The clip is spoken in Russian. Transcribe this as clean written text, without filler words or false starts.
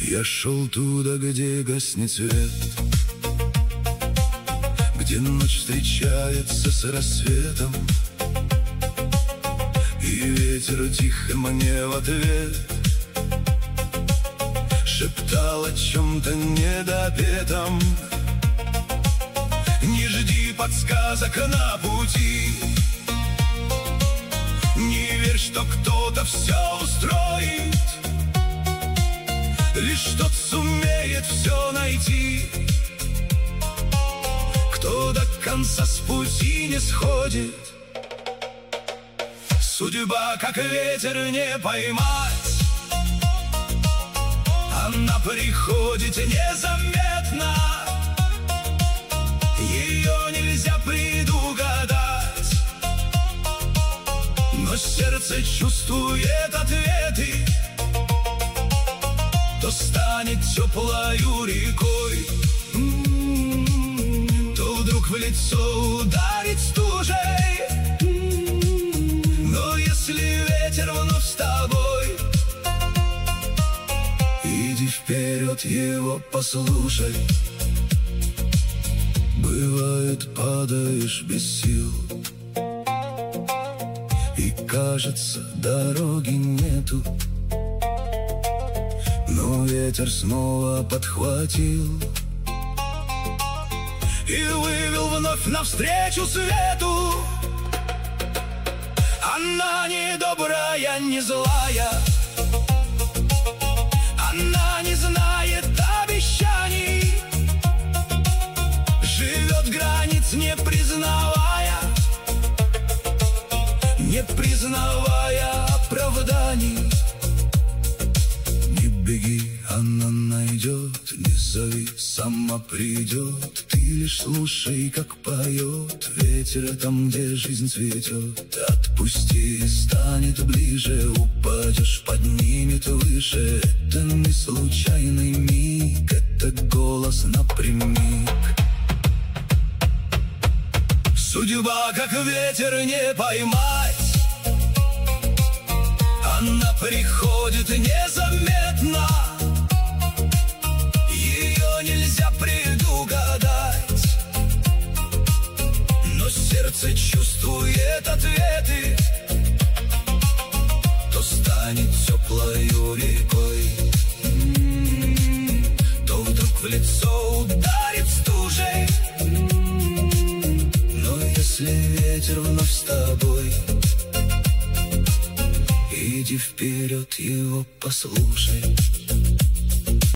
Я шел туда, где гаснет свет, где ночь встречается с рассветом, и ветер тихо мне в ответ шептал о чем-то недопетом. Не жди подсказок на пути, не верь, что кто-то все устроит. Лишь тот сумеет все найти, кто до конца с пути не сходит. Судьба, как ветер, не поймать, она приходит незаметно, ее нельзя предугадать. Но сердце чувствует ответы, то станет теплою рекой, то вдруг в лицо ударит стужей. Но если ветер вновь с тобой, иди вперед, его послушай. Бывает, падаешь без сил, и кажется, дороги нету, но ветер снова подхватил и вывел вновь навстречу свету. Она не добрая, не злая, она не знает обещаний, живет границ, не признавая оправданий. Не беги, она найдет, не зови, сама придет. Ты лишь слушай, как поет ветер там, где жизнь цветет. Отпусти, станет ближе, упадешь, поднимет выше. Это не случайный миг, это голос напрямик. Судьба, как ветер, не поймать, она приходит незаметно, ее нельзя предугадать. Но сердце чувствует ответы, то станет теплою рекой, то вдруг в лицо ударит стужей. Но если ветер вновь с тобой, иди вперед, его послушай.